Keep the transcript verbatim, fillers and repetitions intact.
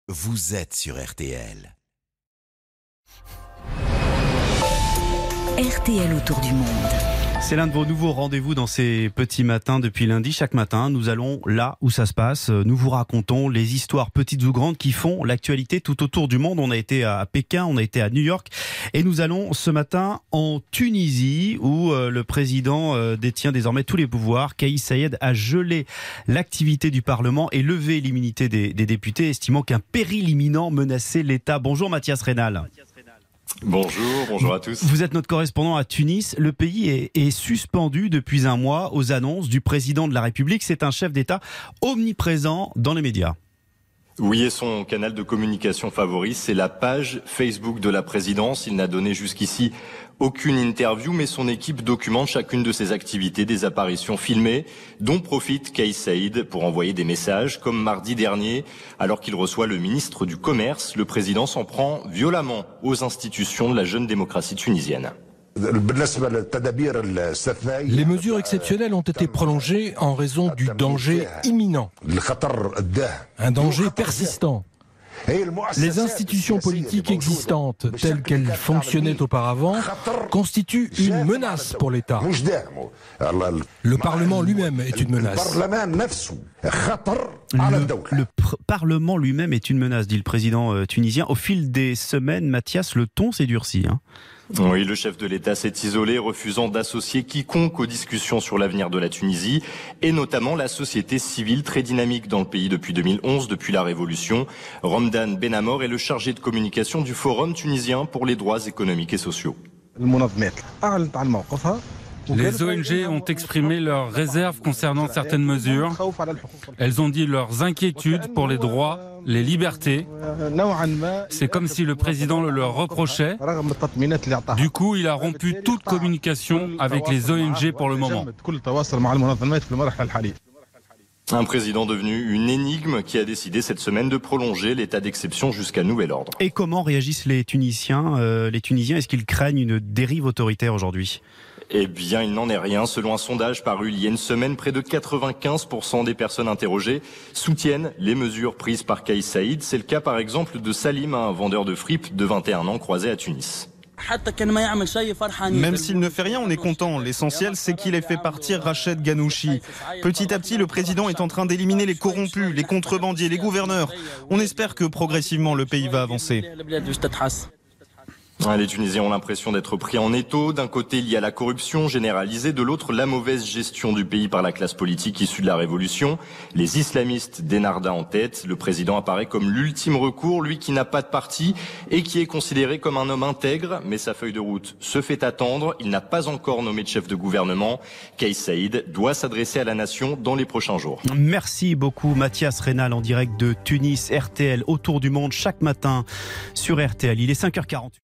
Vous êtes sur R T L. R T L autour du monde. C'est l'un de vos nouveaux rendez-vous dans ces petits matins depuis lundi. Chaque matin, nous allons là où ça se passe. Nous vous racontons les histoires petites ou grandes qui font l'actualité tout autour du monde. On a été à Pékin, on a été à New York et nous allons ce matin en Tunisie où le président détient désormais tous les pouvoirs. Kais Saied a gelé l'activité du Parlement et levé l'immunité des, des députés, estimant qu'un péril imminent menaçait l'État. Bonjour Mathias Rénal. Bonjour, bonjour à tous. Vous êtes notre correspondant à Tunis. Le pays est, est suspendu depuis un mois aux annonces du président de la République. C'est un chef d'État omniprésent dans les médias. Oui, et son canal de communication favori, c'est la page Facebook de la présidence. Il n'a donné jusqu'ici aucune interview, mais son équipe documente chacune de ses activités, des apparitions filmées, dont profite Kais Saied pour envoyer des messages, comme mardi dernier, alors qu'il reçoit le ministre du Commerce. Le président s'en prend violemment aux institutions de la jeune démocratie tunisienne. Les mesures exceptionnelles ont été prolongées en raison du danger imminent, un danger persistant. Les institutions politiques existantes, telles qu'elles fonctionnaient auparavant, constituent une menace pour l'État. Le Parlement lui-même est une menace. Le, le pr- Parlement lui-même est une menace, dit le président euh, tunisien. Au fil des semaines, Mathias, le ton s'est durci. Hein. Oui, le chef de l'État s'est isolé, refusant d'associer quiconque aux discussions sur l'avenir de la Tunisie, et notamment la société civile très dynamique dans le pays depuis deux mille onze, depuis la Révolution. Ramdan Benamor est le chargé de communication du Forum tunisien pour les droits économiques et sociaux. Les O N G ont exprimé leurs réserves concernant certaines mesures. Elles ont dit leurs inquiétudes pour les droits, les libertés. C'est comme si le président le leur reprochait. Du coup, il a rompu toute communication avec les O N G pour le moment. Un président devenu une énigme qui a décidé cette semaine de prolonger l'état d'exception jusqu'à nouvel ordre. Et comment réagissent les Tunisiens, euh, les Tunisiens, est-ce qu'ils craignent une dérive autoritaire aujourd'hui ? Eh bien, il n'en est rien. Selon un sondage paru il y a une semaine, près de quatre-vingt-quinze pour cent des personnes interrogées soutiennent les mesures prises par Kais Saied. C'est le cas, par exemple, de Salim, un vendeur de fripes de vingt et un ans croisé à Tunis. Même s'il ne fait rien, on est content. L'essentiel, c'est qu'il ait fait partir Rached Ghannouchi. Petit à petit, le président est en train d'éliminer les corrompus, les contrebandiers, les gouverneurs. On espère que progressivement, le pays va avancer. Les Tunisiens ont l'impression d'être pris en étau. D'un côté, il y a la corruption généralisée. De l'autre, la mauvaise gestion du pays par la classe politique issue de la révolution. Les islamistes d'Ennahda en tête. Le président apparaît comme l'ultime recours, lui qui n'a pas de parti et qui est considéré comme un homme intègre. Mais sa feuille de route se fait attendre. Il n'a pas encore nommé de chef de gouvernement. Kais Saied doit s'adresser à la nation dans les prochains jours. Merci beaucoup Mathias Rénal en direct de Tunis. R T L autour du monde chaque matin sur R T L. Il est cinq heures quarante-huit.